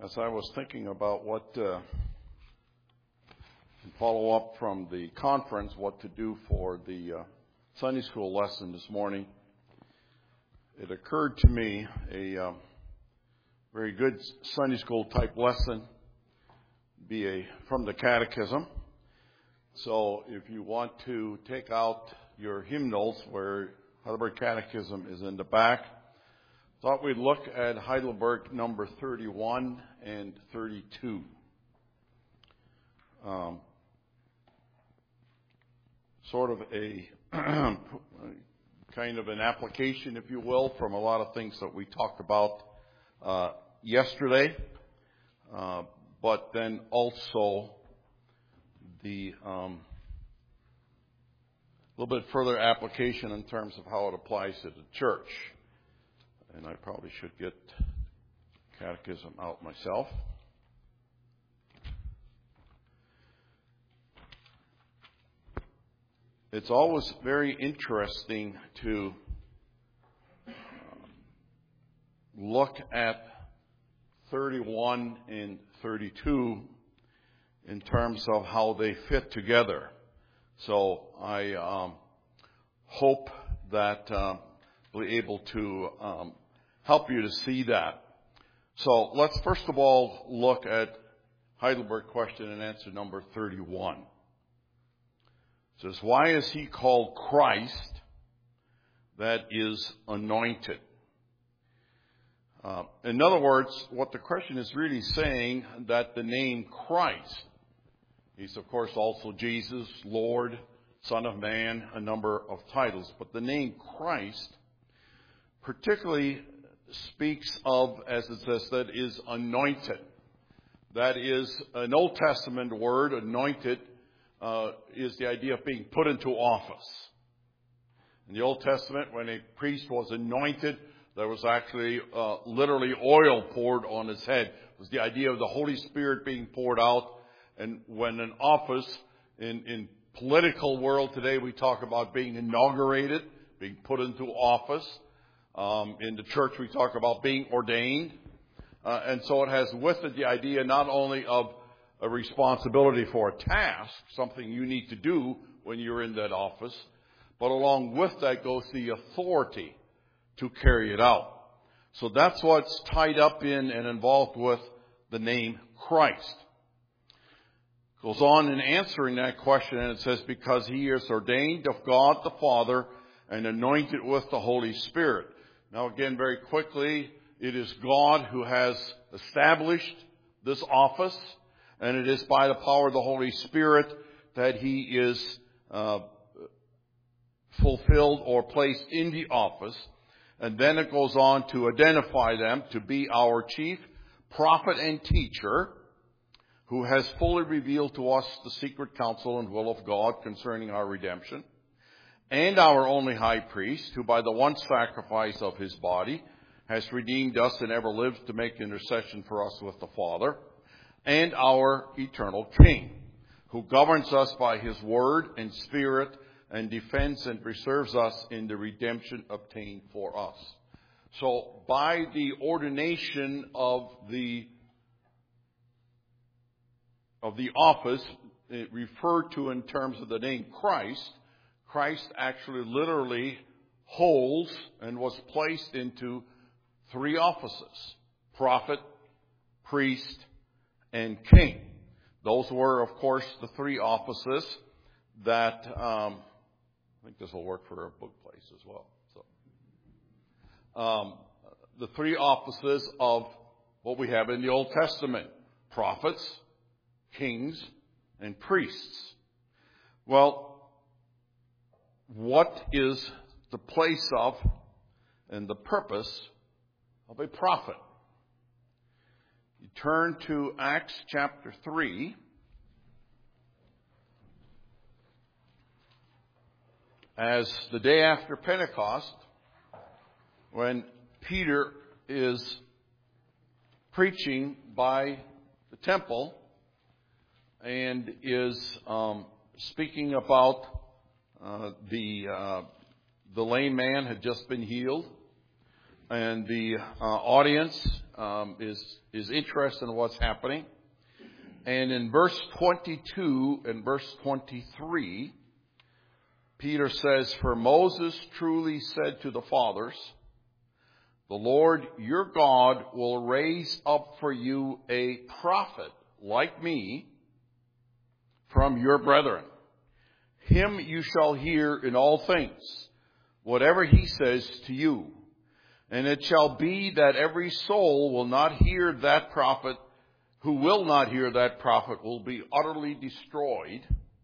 As I was thinking about what follow up from the conference, what to do for the Sunday school lesson this morning, it occurred to me a very good Sunday school type lesson be from the Catechism. So if you want to take out your hymnals, where Heidelberg Catechism is in the back, thought we'd look at Heidelberg number 31 and 32. Sort of a kind of an application, if you will, from a lot of things that we talked about yesterday, but then also the little bit further application in terms of how it applies to the church. And I probably should get Catechism out myself. It's always very interesting to look at 31 and 32 in terms of how they fit together. So I hope that we'll be able to help you to see that. So let's first of all look at Heidelberg question and answer number 31. It says, why is he called Christ that is anointed? In other words, what the question is really saying, that the name Christ, he's of course also Jesus, Lord, Son of Man, a number of titles, but the name Christ particularly speaks of, as it says, that is anointed. That is an Old Testament word. Anointed is the idea of being put into office. In the Old Testament, when a priest was anointed, there was actually literally oil poured on his head. It was the idea of the Holy Spirit being poured out. And when an office in political world today, we talk about being inaugurated, being put into office. In the church, we talk about being ordained. And so it has with it the idea not only of a responsibility for a task, something you need to do when you're in that office, but along with that goes the authority to carry it out. So that's what's tied up in and involved with the name Christ. Goes on in answering that question, and it says, because he is ordained of God the Father and anointed with the Holy Spirit. Now again, very quickly, it is God who has established this office, and it is by the power of the Holy Spirit that he is fulfilled or placed in the office. And then it goes on to identify them to be our chief prophet and teacher, who has fully revealed to us the secret counsel and will of God concerning our redemption, and our only high priest, who by the one sacrifice of his body has redeemed us and ever lives to make intercession for us with the Father, and our eternal King, who governs us by his word and spirit and defends and preserves us in the redemption obtained for us. So by the ordination of the office, referred to in terms of the name Christ, Christ actually literally holds and was placed into three offices: prophet, priest, and king. Those were, of course, the three offices that, I think this will work for a book place as well. So, the three offices of what we have in the Old Testament: prophets, kings, and priests. Well, what is the place of and the purpose of a prophet? You turn to Acts chapter 3. As the day after Pentecost, when Peter is preaching by the temple and is speaking about the lame man had just been healed, and the audience is interested in what's happening. And in verse 22 and verse 23, Peter says, "For Moses truly said to the fathers, the Lord your God will raise up for you a prophet like me from your brethren. Him you shall hear in all things, whatever he says to you. And it shall be that every soul will not hear that prophet, who will not hear that prophet will be utterly destroyed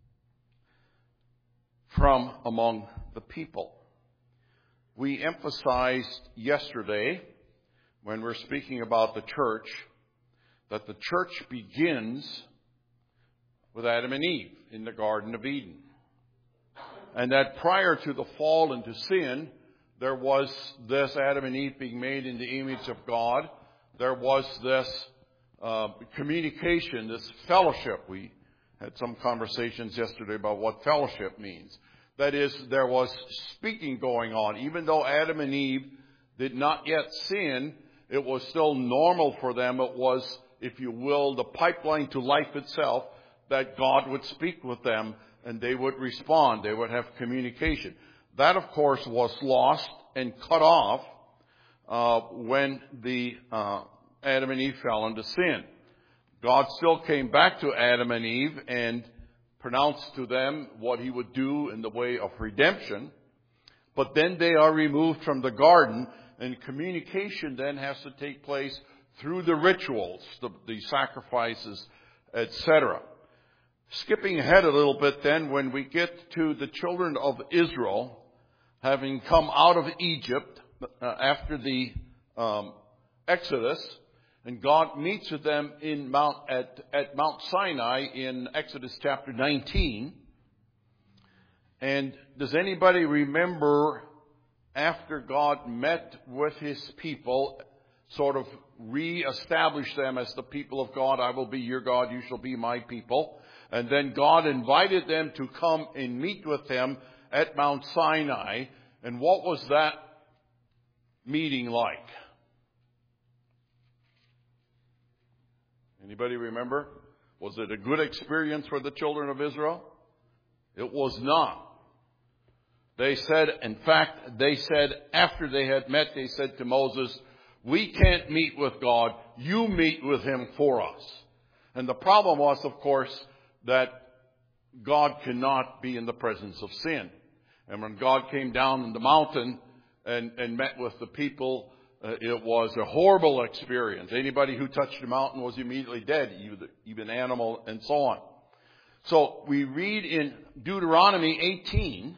from among the people." We emphasized yesterday, when we're speaking about the church, that the church begins with Adam and Eve in the Garden of Eden. And that prior to the fall into sin, there was this Adam and Eve being made in the image of God. There was this communication, this fellowship. We had some conversations yesterday about what fellowship means. That is, there was speaking going on. Even though Adam and Eve did not yet sin, it was still normal for them. It was, if you will, the pipeline to life itself, that God would speak with them and they would respond. They would have communication. That, of course, was lost and cut off when the Adam and Eve fell into sin. God still came back to Adam and Eve and pronounced to them what he would do in the way of redemption. But then they are removed from the garden, and communication then has to take place through the rituals, the sacrifices, etc. Skipping ahead a little bit then, when we get to the children of Israel, having come out of Egypt after the Exodus, and God meets with them at Mount Sinai in Exodus chapter 19. And does anybody remember, after God met with his people, sort of re-established them as the people of God? I will be your God, you shall be my people. And then God invited them to come and meet with him at Mount Sinai. And what was that meeting like? Anybody remember? Was it a good experience for the children of Israel? It was not. They said, in fact, after they had met, they said to Moses, "We can't meet with God. You meet with him for us." And the problem was, of course, that God cannot be in the presence of sin. And when God came down in the mountain and met with the people, it was a horrible experience. Anybody who touched the mountain was immediately dead, even animal and so on. So we read in Deuteronomy 18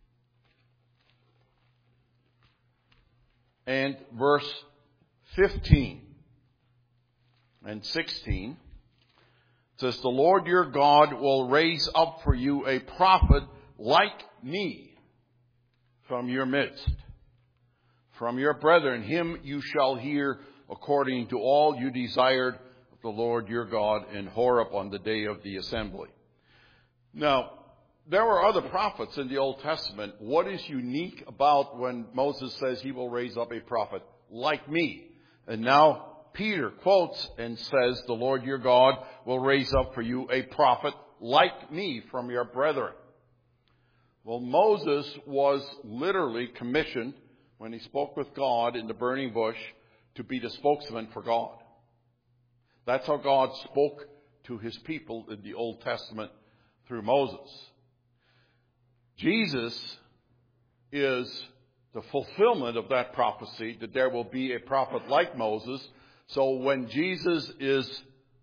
and verse 15 and 16. It says, "The Lord your God will raise up for you a prophet like me from your midst. From your brethren, him you shall hear according to all you desired of the Lord your God in Horeb on the day of the assembly." Now, there were other prophets in the Old Testament. What is unique about when Moses says he will raise up a prophet like me? And now Peter quotes and says, "The Lord your God will raise up for you a prophet like me from your brethren." Well, Moses was literally commissioned, when he spoke with God in the burning bush, to be the spokesman for God. That's how God spoke to his people in the Old Testament through Moses. Jesus is the fulfillment of that prophecy, that there will be a prophet like Moses. So when Jesus is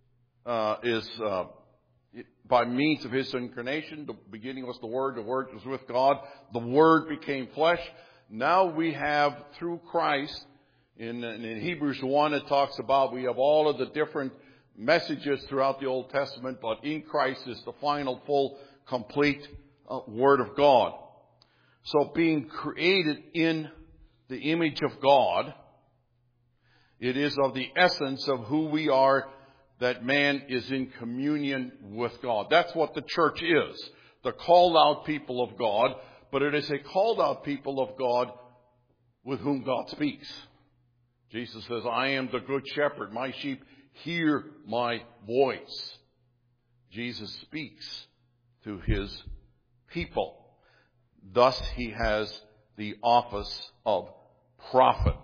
by means of his incarnation, the beginning was the Word was with God, the Word became flesh. Now we have, through Christ, in Hebrews 1 it talks about we have all of the different messages throughout the Old Testament, but in Christ is the final, full, complete Word of God. So being created in the image of God, it is of the essence of who we are that man is in communion with God. That's what the church is, the called out people of God. But it is a called out people of God with whom God speaks. Jesus says, I am the good shepherd. My sheep hear my voice. Jesus speaks to his people. Thus he has the office of prophet.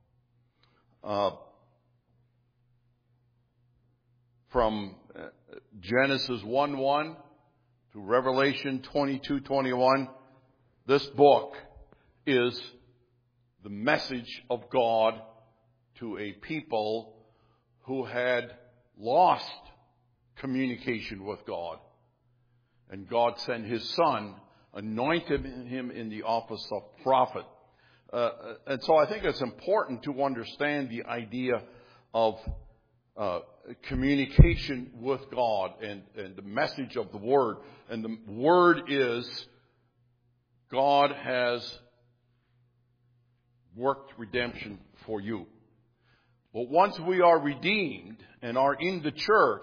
From Genesis 1:1 to Revelation 22:21, this book is the message of God to a people who had lost communication with God. And God sent his Son, anointed him in the office of prophet. And so I think it's important to understand the idea of communication with God and the message of the Word. And the Word is God has worked redemption for you. But once we are redeemed and are in the church,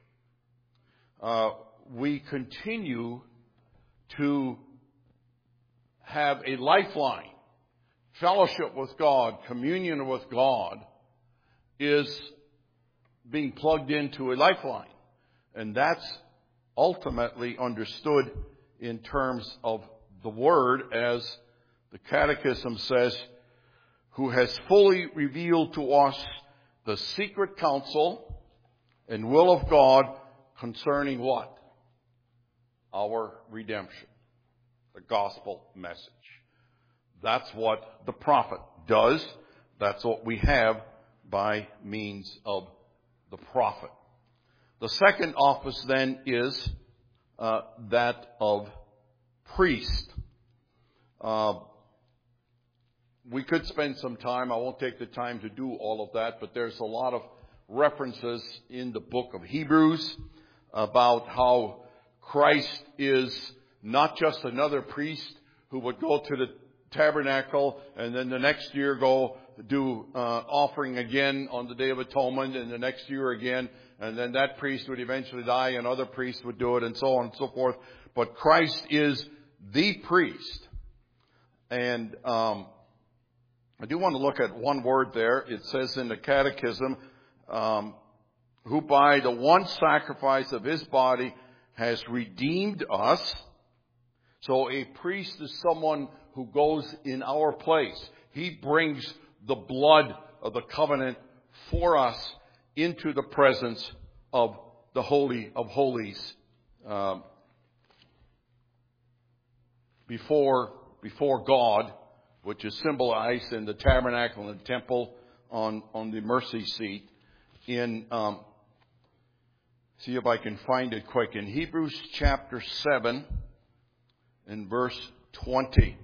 we continue to have a lifeline. Fellowship with God, communion with God is being plugged into a lifeline. And that's ultimately understood in terms of the Word, as the Catechism says, who has fully revealed to us the secret counsel and will of God concerning what? Our redemption. The gospel message. That's what the prophet does. That's what we have by means of the prophet. The second office then is that of priest. We could spend some time. I won't take the time to do all of that, but there's a lot of references in the book of Hebrews about how Christ is not just another priest who would go to the tabernacle and then the next year go do offering again on the Day of Atonement, and the next year again, and then that priest would eventually die, and other priests would do it, and so on and so forth. But Christ is the priest. And I do want to look at one word there. It says in the Catechism, who by the one sacrifice of his body has redeemed us. So a priest is someone who goes in our place. He brings the blood of the covenant for us into the presence of the Holy of Holies before God, which is symbolized in the tabernacle and the temple on the mercy seat. In see if I can find it quick. In Hebrews chapter 7, in verse 20.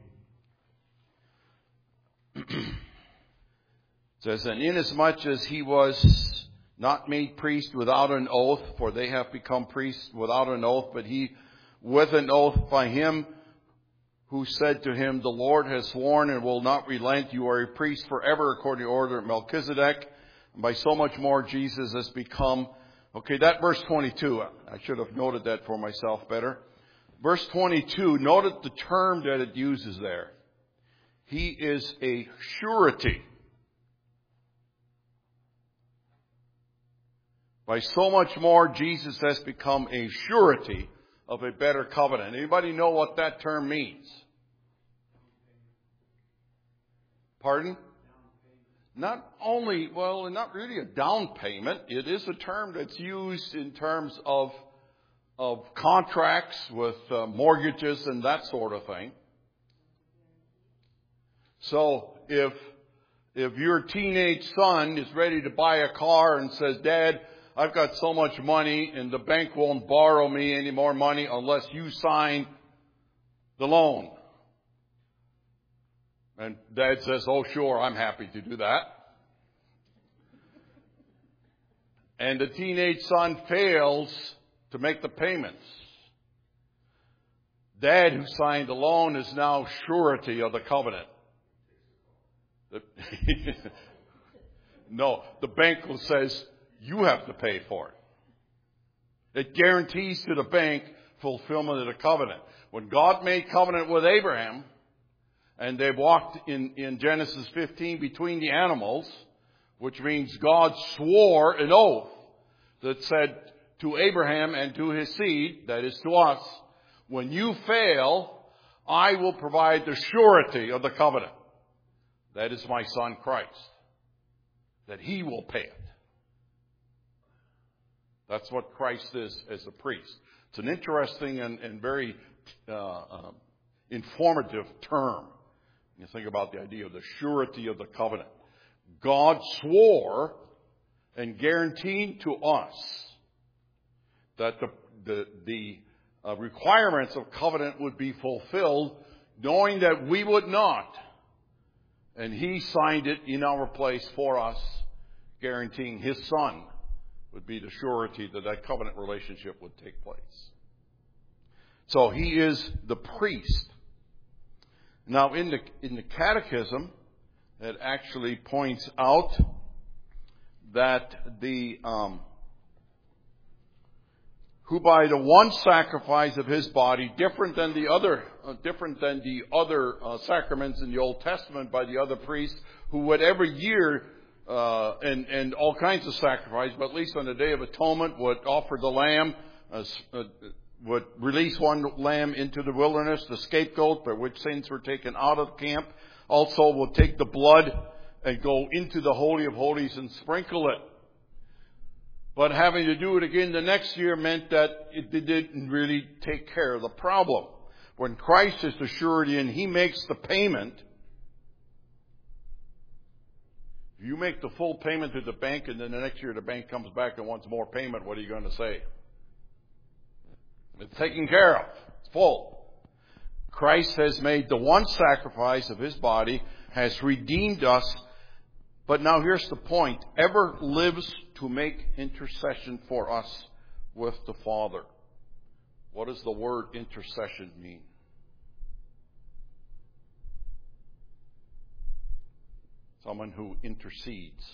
It says, and inasmuch as he was not made priest without an oath, for they have become priests without an oath, but he with an oath by him who said to him, the Lord has sworn and will not relent. You are a priest forever according to the order of Melchizedek. And by so much more, Jesus has become... Okay, that verse 22. I should have noted that for myself better. Verse 22, noted the term that it uses there. He is a surety. By so much more, Jesus has become a surety of a better covenant. Anybody know what that term means? Pardon? Not only, well, not really a down payment. It is a term that's used in terms of contracts with mortgages and that sort of thing. So if your teenage son is ready to buy a car and says, Dad, I've got so much money and the bank won't borrow me any more money unless you sign the loan. And Dad says, oh, sure, I'm happy to do that. And the teenage son fails to make the payments. Dad, who signed the loan, is now surety of the covenant. No, the bank says, you have to pay for it. It guarantees to the bank fulfillment of the covenant. When God made covenant with Abraham, and they walked in Genesis 15 between the animals, which means God swore an oath that said to Abraham and to his seed, that is to us, when you fail, I will provide the surety of the covenant. That is my Son Christ. That He will pay it. That's what Christ is as a priest. It's an interesting and very informative term. You think about the idea of the surety of the covenant. God swore and guaranteed to us that the requirements of covenant would be fulfilled, knowing that we would not. And He signed it in our place for us, guaranteeing His Son would be the surety that that covenant relationship would take place. So He is the priest. Now in the Catechism, it actually points out that who by the one sacrifice of His body, different than the other sacraments in the Old Testament by the other priests, who would every year and all kinds of sacrifice, but at least on the Day of Atonement would offer the lamb, would release one lamb into the wilderness, the scapegoat by which sins were taken out of camp. Also would take the blood and go into the Holy of Holies and sprinkle it. But having to do it again the next year meant that it didn't really take care of the problem. When Christ is the surety and He makes the payment, if you make the full payment to the bank and then the next year the bank comes back and wants more payment, what are you going to say? It's taken care of. It's full. Christ has made the one sacrifice of His body, has redeemed us. But now here's the point. Ever lives to make intercession for us with the Father. What does the word intercession mean? Someone who intercedes.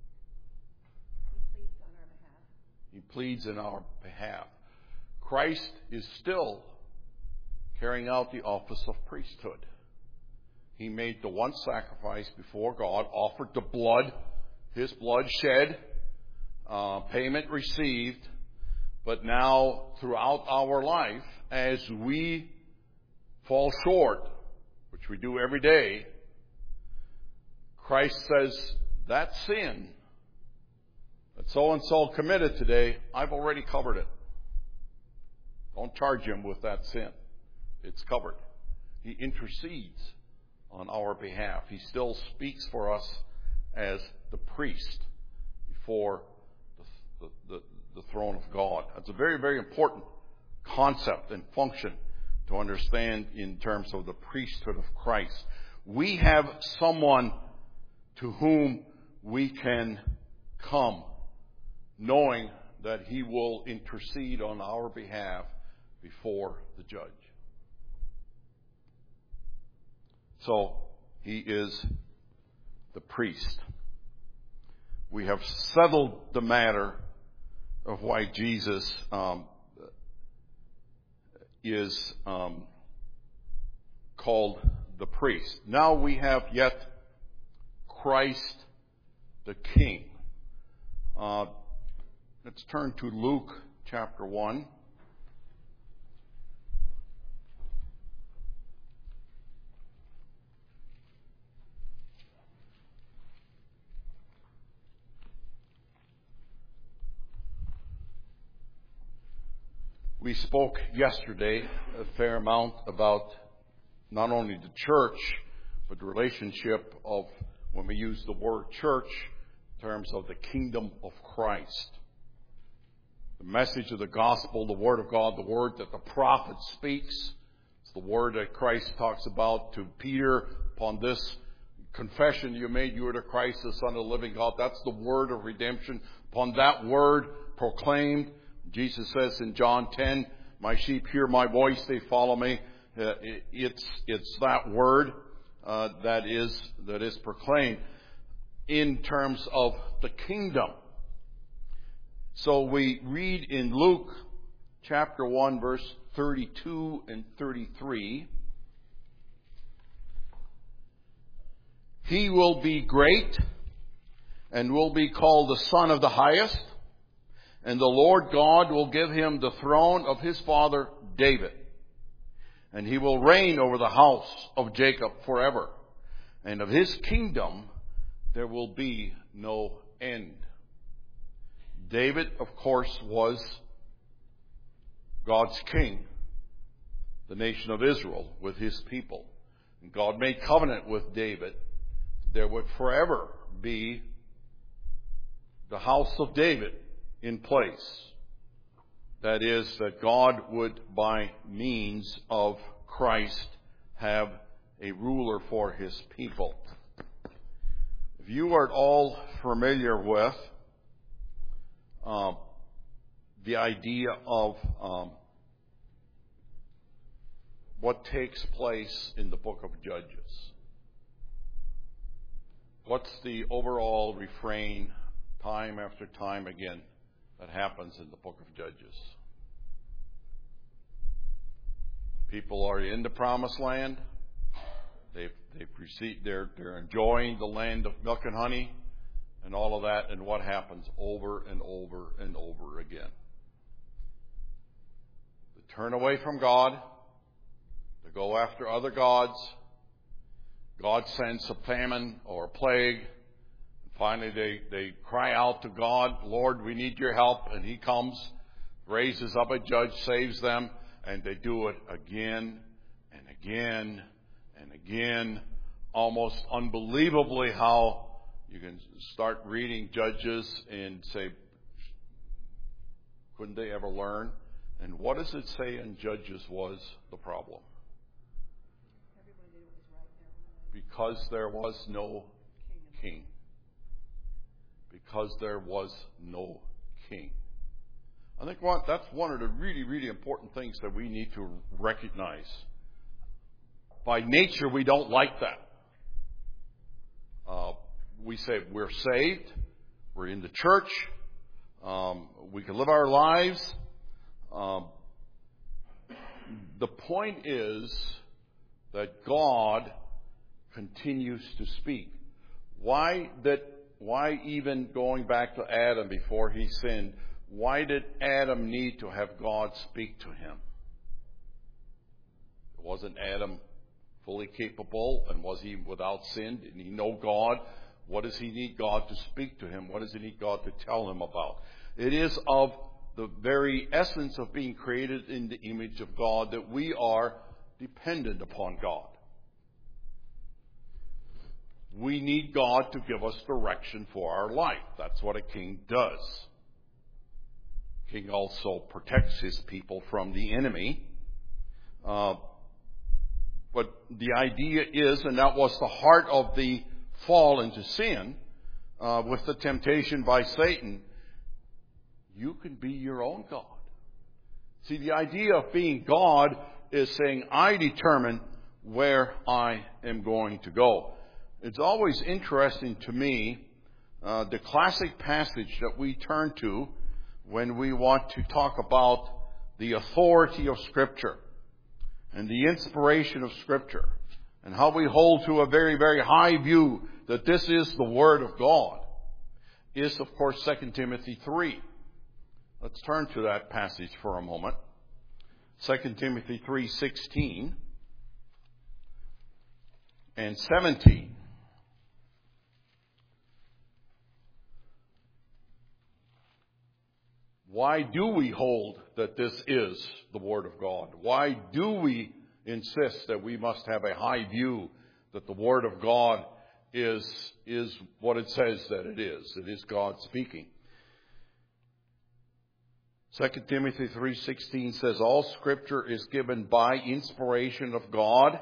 He pleads in our behalf. Christ is still carrying out the office of priesthood. He made the one sacrifice before God, offered the blood, His blood shed, payment received. But now, throughout our life, as we fall short, which we do every day, Christ says, that sin that so-and-so committed today, I've already covered it. Don't charge him with that sin. It's covered. He intercedes on our behalf. He still speaks for us as the priest before the throne of God. That's a very, very important concept and function to understand in terms of the priesthood of Christ. We have someone to whom we can come, knowing that He will intercede on our behalf before the judge. So, He is the priest. We have settled the matter of why Jesus is called the priest. Now we have yet Christ the King. Let's turn to Luke chapter 1. We spoke yesterday a fair amount about not only the church, but the relationship of, when we use the word church, in terms of the kingdom of Christ. The message of the gospel, the word of God, the word that the prophet speaks. It's the word that Christ talks about to Peter upon this confession you made, you are the Christ, the Son of the living God. That's the word of redemption. Upon that word proclaimed, Jesus says in John 10, my sheep hear my voice, they follow me. It's that word that is proclaimed in terms of the kingdom. So we read in Luke chapter 1, verse 32 and 33. He will be great and will be called the Son of the Highest. And the Lord God will give him the throne of his father David. And he will reign over the house of Jacob forever. And of his kingdom there will be no end. David, of course, was God's king, the nation of Israel, with his people. And God made covenant with David. There would forever be the house of David in place. That is, that God would, by means of Christ, have a ruler for his people. If you are at all familiar with the idea of what takes place in the book of Judges, what's the overall refrain time after time again that happens in the book of Judges? People are in the promised land. They're enjoying the land of milk and honey and all of that. And what happens over and over and over again? They turn away from God. They go after other gods. God sends a famine or a plague. Finally, they cry out to God, Lord, we need your help. And he comes, raises up a judge, saves them, and they do it again and again and again. Almost unbelievably how you can start reading Judges and say, couldn't they ever learn? And what does it say in Judges was the problem? Because there was no king. Because there was no king. I think that's one of the really, really important things that we need to recognize. By nature, we don't like that. We say we're saved, we're in the church, we can live our lives. The point is that God continues to speak. Why even going back to Adam before he sinned, why did Adam need to have God speak to him? Wasn't Adam fully capable, and was he without sin? Didn't he know God? What does he need God to speak to him? What does he need God to tell him about? It is of the very essence of being created in the image of God that we are dependent upon God. We need God to give us direction for our life. That's what a king does. King also protects his people from the enemy. But the idea is, and that was the heart of the fall into sin, with the temptation by Satan, you can be your own God. See, the idea of being God is saying, I determine where I am going to go. It's always interesting to me, the classic passage that we turn to when we want to talk about the authority of Scripture and the inspiration of Scripture and how we hold to a very, very high view that this is the Word of God, is, of course, 2 Timothy 3. Let's turn to that passage for a moment. 2 Timothy 3:16 and 17. Why do we hold that this is the Word of God? Why do we insist that we must have a high view that the Word of God is what it says that it is? It is God speaking. 2 Timothy 3:16 says, all Scripture is given by inspiration of God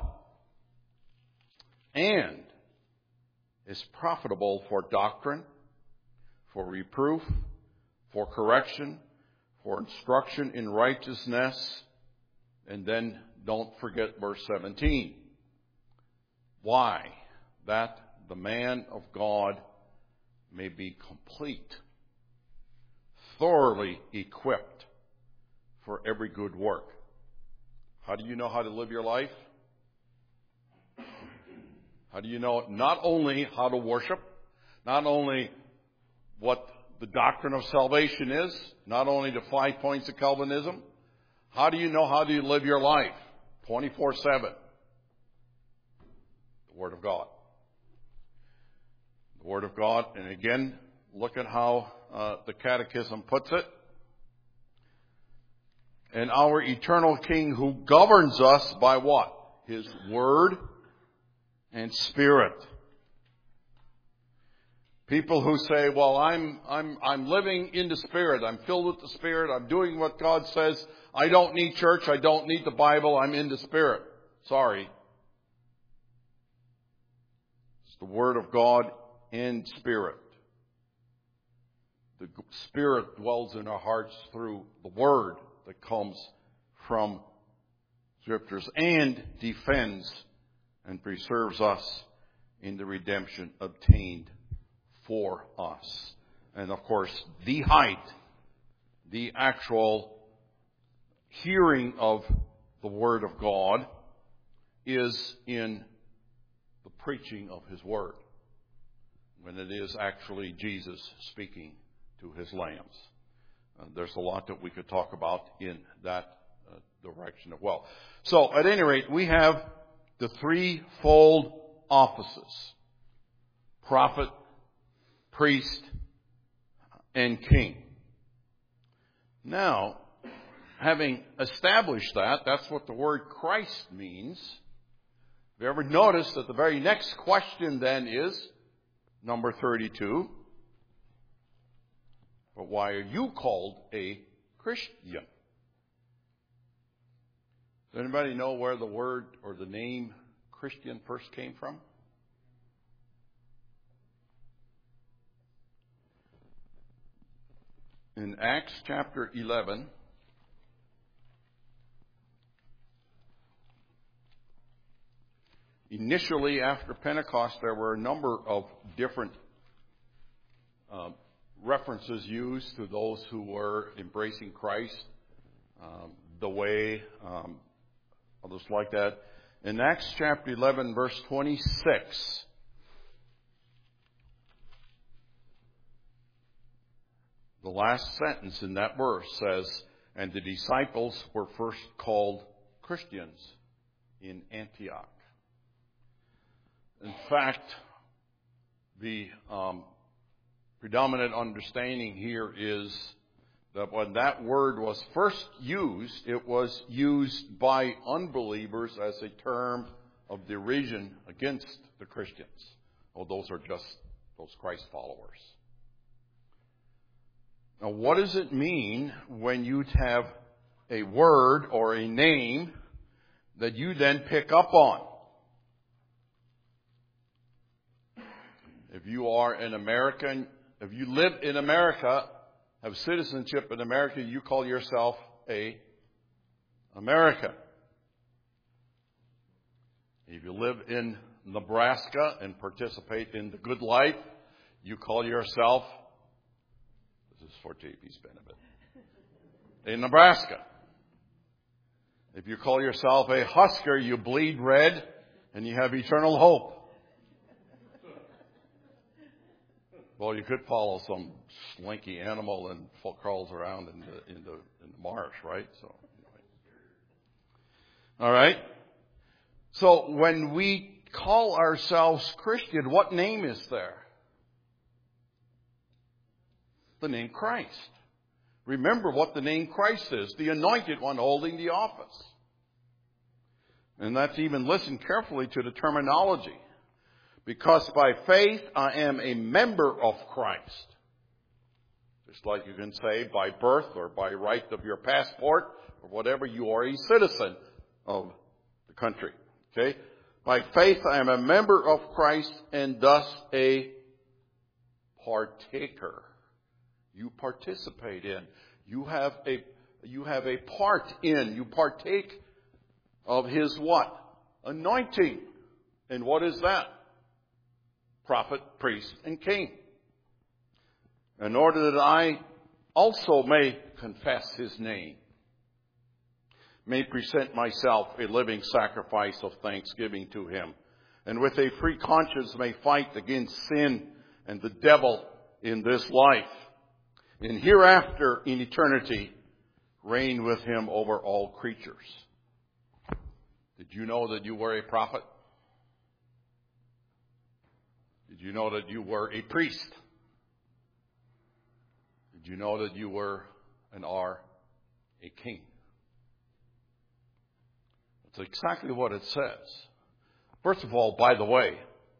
and is profitable for doctrine, for reproof, for correction, for instruction in righteousness. And then don't forget verse 17. Why? That the man of God may be complete, thoroughly equipped for every good work. How do you know how to live your life? How do you know not only how to worship, not only what the doctrine of salvation is, not only the 5 points of Calvinism. How do you know how do you live your life? 24/7. The Word of God. The Word of God. And again, look at how the Catechism puts it. And our eternal King who governs us by what? His Word and Spirit. People who say, well, I'm living in the Spirit. I'm filled with the Spirit. I'm doing what God says. I don't need church. I don't need the Bible. I'm in the Spirit. Sorry. It's the Word of God and Spirit. The Spirit dwells in our hearts through the Word that comes from Scriptures and defends and preserves us in the redemption obtained for us. And of course, the height, the actual hearing of the Word of God is in the preaching of His Word, when it is actually Jesus speaking to His lambs. There's a lot that we could talk about in that direction as well. So, at any rate, we have the threefold offices: prophet, priest, and king. Now, having established that, that's what the word Christ means. Have you ever noticed that the very next question then is number 32? But why are you called a Christian? Does anybody know where the word or the name Christian first came from? In Acts chapter 11, initially after Pentecost, there were a number of different references used to those who were embracing Christ, the way, others like that. In Acts chapter 11, verse 26, the last sentence in that verse says, and the disciples were first called Christians in Antioch. In fact, the predominant understanding here is that when that word was first used, it was used by unbelievers as a term of derision against the Christians. Oh, those are just those Christ followers. Now, what does it mean when you have a word or a name that you then pick up on? If you are an American, if you live in America, have citizenship in America, you call yourself a American. If you live in Nebraska and participate in the good life, you call yourself, this is for JP's benefit, a Nebraska. If you call yourself a Husker, you bleed red and you have eternal hope. Well, you could follow some slinky animal and crawls around in the marsh, right? So, anyway. All right. So when we call ourselves Christian, what name is there? The name Christ. Remember what the name Christ is: the anointed one holding the office. And that's even, listen carefully to the terminology. Because by faith I am a member of Christ. Just like you can say by birth or by right of your passport or whatever, you are a citizen of the country. Okay? By faith I am a member of Christ and thus a partaker. You participate in. You have a part in. You partake of His what? Anointing. And what is that? Prophet, priest, and king. In order that I also may confess His name, may present myself a living sacrifice of thanksgiving to Him, and with a free conscience may fight against sin and the devil, in this life, and hereafter in eternity reign with him over all creatures. Did you know that you were a prophet? Did you know that you were a priest? Did you know that you were and are a king? That's exactly what it says. First of all, by the way,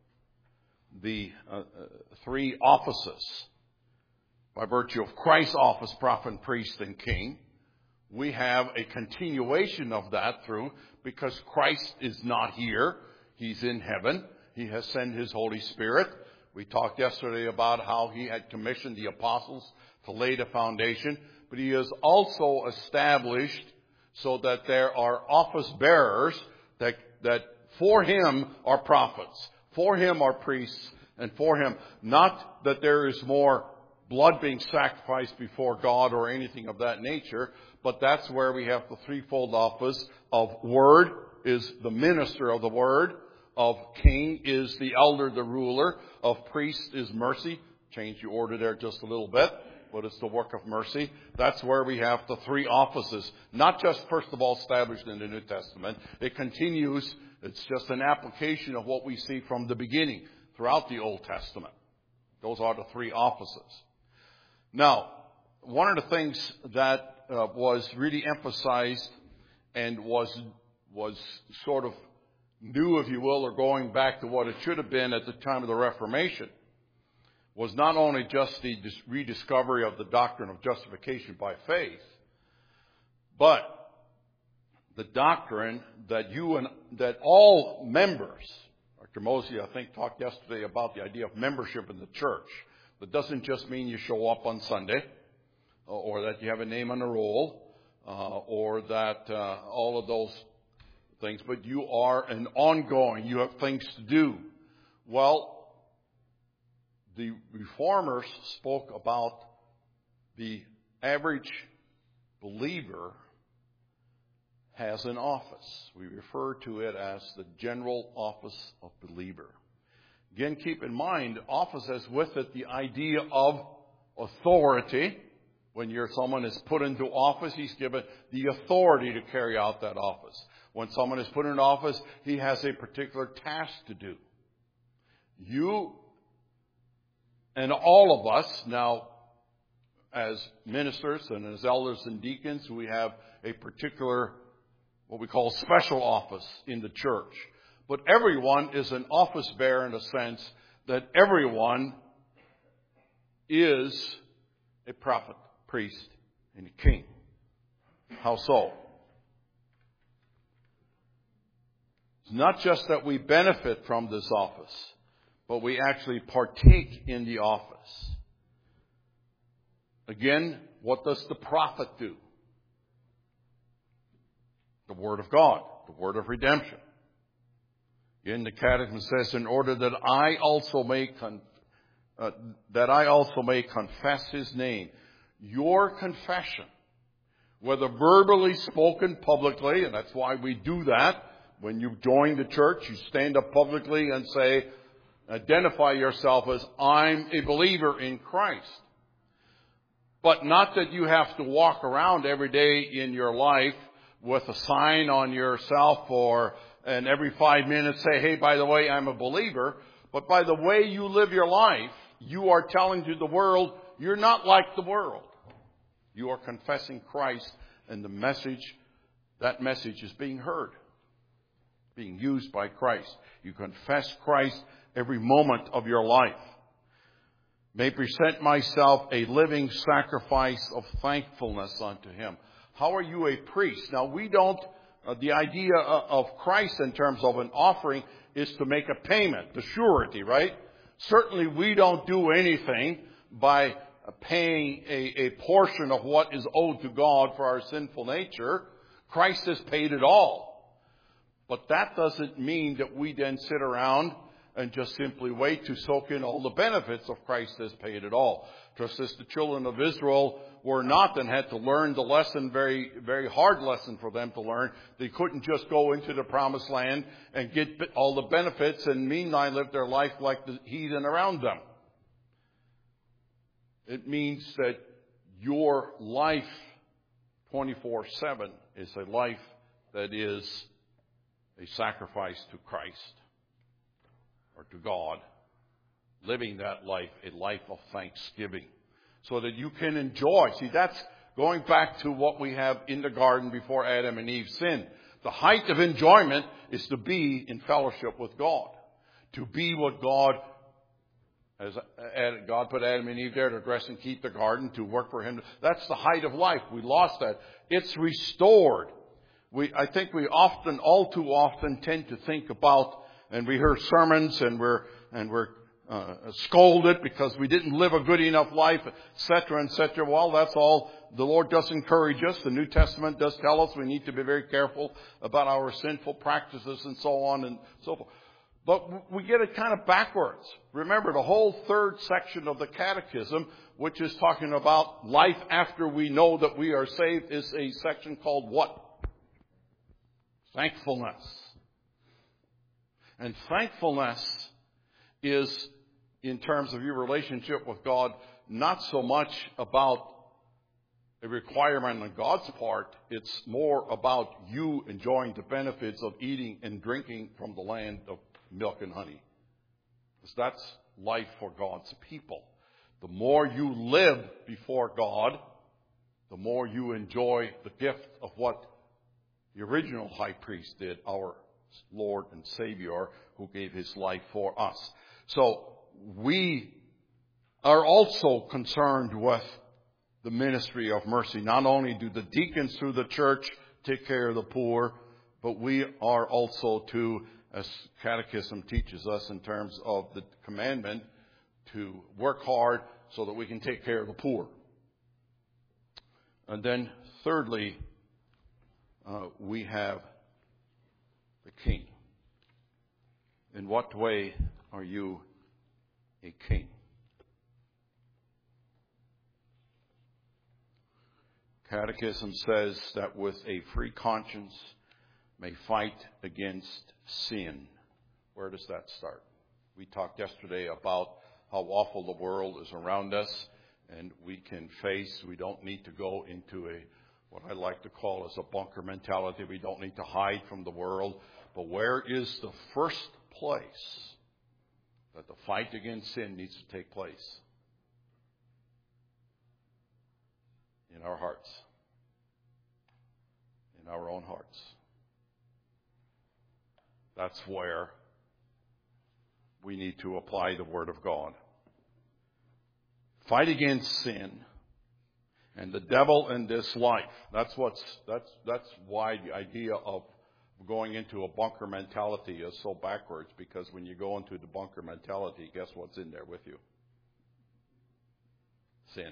the three offices, by virtue of Christ's office, prophet, priest, and king, we have a continuation of that through, because Christ is not here. He's in heaven. He has sent his Holy Spirit. We talked yesterday about how he had commissioned the apostles to lay the foundation, but he has also established so that there are office bearers that for him are prophets, for him are priests, and for him, not that there is more blood being sacrificed before God or anything of that nature, but that's where we have the threefold office of word is the minister of the word, of king is the elder, the ruler, of priest is mercy. Change the order there just a little bit, but it's the work of mercy. That's where we have the three offices, not just first of all established in the New Testament. It continues. It's just an application of what we see from the beginning throughout the Old Testament. Those are the three offices. Now, one of the things that was really emphasized and was sort of new, if you will, or going back to what it should have been at the time of the Reformation, was not only just the rediscovery of the doctrine of justification by faith, but the doctrine that all members, Dr. Mosey, I think, talked yesterday about the idea of membership in the church. That doesn't just mean you show up on Sunday, or that you have a name on the roll, or that all of those things, but you are an ongoing, you have things to do. Well, the Reformers spoke about the average believer has an office. We refer to it as the general office of believer. Again, keep in mind, office has with it the idea of authority. When someone is put into office, he's given the authority to carry out that office. When someone is put in office, he has a particular task to do. You and all of us now, as ministers and as elders and deacons, we have a particular, what we call special office in the church. But everyone is an office bearer in the sense that everyone is a prophet, priest, and a king. How so? It's not just that we benefit from this office, but we actually partake in the office. Again, what does the prophet do? The Word of God, the Word of redemption. Again, the Catechism says, in order that I also may confess His name. Your confession, whether verbally spoken publicly, and that's why we do that. When you join the church, you stand up publicly and say, identify yourself as, I'm a believer in Christ. But not that you have to walk around every day in your life with a sign on yourself and every 5 minutes say, hey, by the way, I'm a believer. But by the way you live your life, you are telling to the world, you're not like the world. You are confessing Christ, and that message is being heard, being used by Christ. You confess Christ every moment of your life. May present myself a living sacrifice of thankfulness unto Him. How are you a priest? Now, we don't, the idea of Christ in terms of an offering is to make a payment, the surety, right? Certainly we don't do anything by paying a portion of what is owed to God for our sinful nature. Christ has paid it all. But that doesn't mean that we then sit around and just simply wait to soak in all the benefits of Christ has paid it all. Just as the children of Israel were not and had to learn the lesson, very, very hard lesson for them to learn. They couldn't just go into the promised land and get all the benefits and meanwhile live their life like the heathen around them. It means that your life 24/7 is a life that is a sacrifice to Christ or to God. Living that life, a life of thanksgiving, so that you can enjoy. See, that's going back to what we have in the garden before Adam and Eve sinned. The height of enjoyment is to be in fellowship with God, to be what God, as God put Adam and Eve there to dress and keep the garden, to work for Him. That's the height of life. We lost that. It's restored. I think we all too often tend to think about, and we hear sermons and we're scolded because we didn't live a good enough life, etc., etc. Well, that's all. The Lord does encourage us. The New Testament does tell us we need to be very careful about our sinful practices and so on and so forth. But we get it kind of backwards. Remember, the whole third section of the Catechism, which is talking about life after we know that we are saved, is a section called what? Thankfulness. And thankfulness is, in terms of your relationship with God, not so much about a requirement on God's part. It's more about you enjoying the benefits of eating and drinking from the land of milk and honey. Because that's life for God's people. The more you live before God, the more you enjoy the gift of what the original high priest did, our Lord and Savior, who gave His life for us. So we are also concerned with the ministry of mercy. Not only do the deacons through the church take care of the poor, but we are also to, as Catechism teaches us in terms of the commandment, to work hard so that we can take care of the poor. And then thirdly, we have the king. In what way are you a king? Catechism says that with a free conscience may fight against sin. Where does that start? We talked yesterday about how awful the world is around us, and we don't need to go into what I like to call as a bunker mentality. We don't need to hide from the world. But where is the first place that the fight against sin needs to take place? In our hearts. In our own hearts. That's where we need to apply the Word of God. Fight against sin and the devil in this life. That's why the idea of going into a bunker mentality is so backwards, because when you go into the bunker mentality, guess what's in there with you? Sin.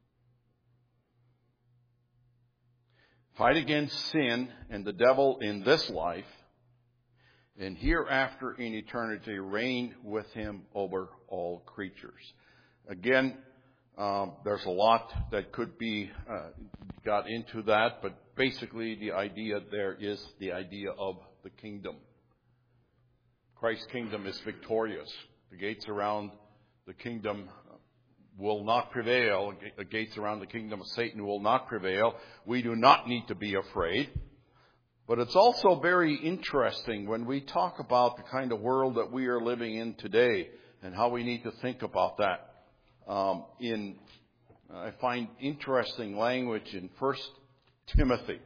Fight against sin and the devil in this life, and hereafter in eternity reign with him over all creatures. Again, there's a lot that could be got into that, but basically the idea there is the idea of the kingdom. Christ's kingdom is victorious. The gates around the kingdom will not prevail. The gates around the kingdom of Satan will not prevail. We do not need to be afraid. But it's also very interesting when we talk about the kind of world that we are living in today and how we need to think about that. I find interesting language in 1 Timothy.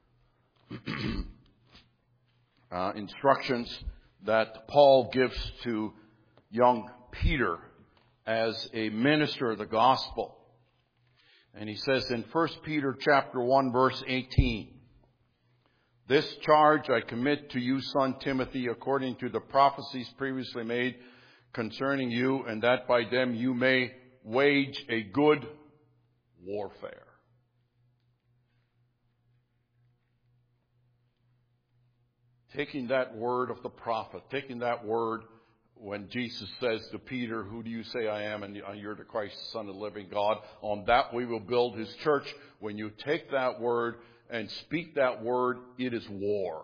Instructions that Paul gives to young Peter as a minister of the gospel. And he says in 1 Peter chapter 1 verse 18, "This charge I commit to you, son Timothy, according to the prophecies previously made concerning you, and that by them you may wage a good warfare." Taking that word of the prophet, taking that word when Jesus says to Peter, "Who do you say I am?" and you're the Christ, the Son of the living God. On that we will build His church. When you take that word and speak that word, it is war.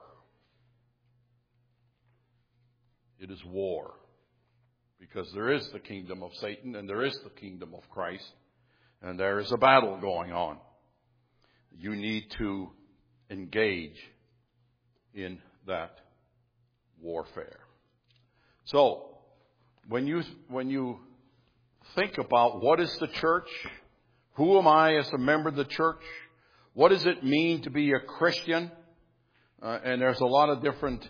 It is war. Because there is the kingdom of Satan and there is the kingdom of Christ. and there is a battle going on. You need to engage in that warfare. So, when you think about what is the church, who am I as a member of the church, what does it mean to be a Christian? And there's a lot of different,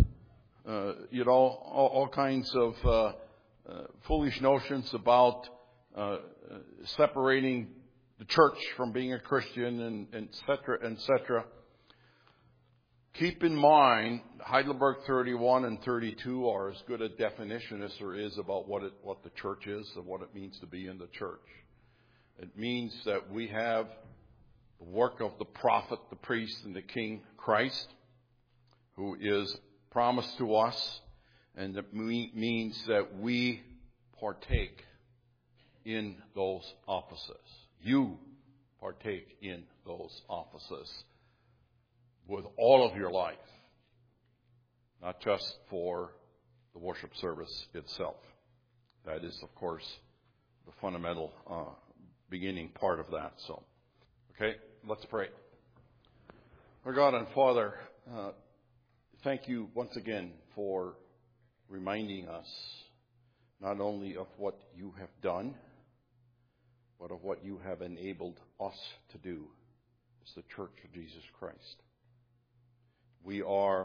all kinds of foolish notions about separating the church from being a Christian, and et cetera, et cetera. Keep in mind, Heidelberg 31 and 32 are as good a definition as there is about what the church is and what it means to be in the church. It means that we have the work of the prophet, the priest, and the king, Christ, who is promised to us, and it means that we partake in those offices. You partake in those offices with all of your life, not just for the worship service itself. That is, of course, the fundamental beginning part of that. So, okay, let's pray. Our God and Father, thank you once again for reminding us not only of what you have done, but of what you have enabled us to do as the Church of Jesus Christ. We are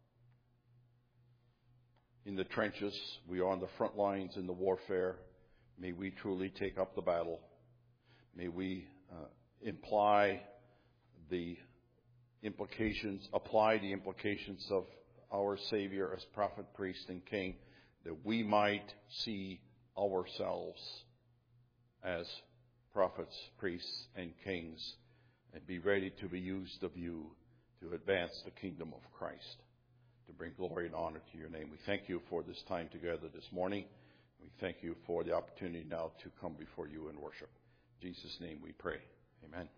in the trenches. We are on the front lines in the warfare. May we truly take up the battle. May we apply the implications of our Savior as prophet, priest, and king, that we might see ourselves as prophets, priests, and kings, and be ready to be used of you to advance the kingdom of Christ, to bring glory and honor to your name. We thank you for this time together this morning. We thank you for the opportunity now to come before you and worship. In Jesus' name we pray. Amen.